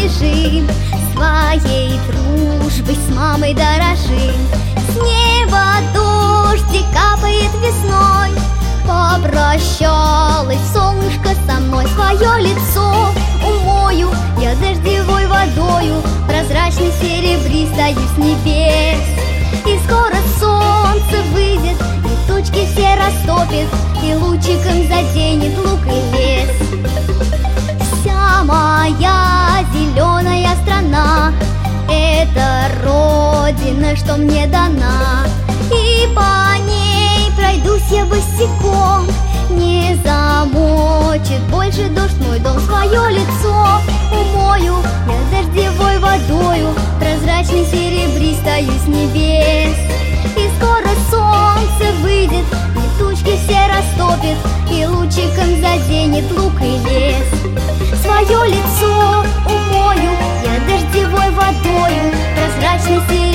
бежим, своей дружбой с мамой дорожим. С неба дождик капает весной, попрощалась солнышко со мной. Свое лицо умою я дождевой водою, прозрачной серебристою с небес. И скоро солнце выйдет, и тучки все растопит, и лучиком заденет луг и лес. Вся моя зеленая страна — это родина, что мне дана. И по ней пройдусь я босиком, не замочит больше дождь мой дом. Свое лицо умою я дождевой водою, прозрачной серебристою с небес. И скоро солнце выйдет, и тучки все растопит, и лучиком заденет луг и лес. Свое лицо умою я дождевой водою, прозрачной серебристою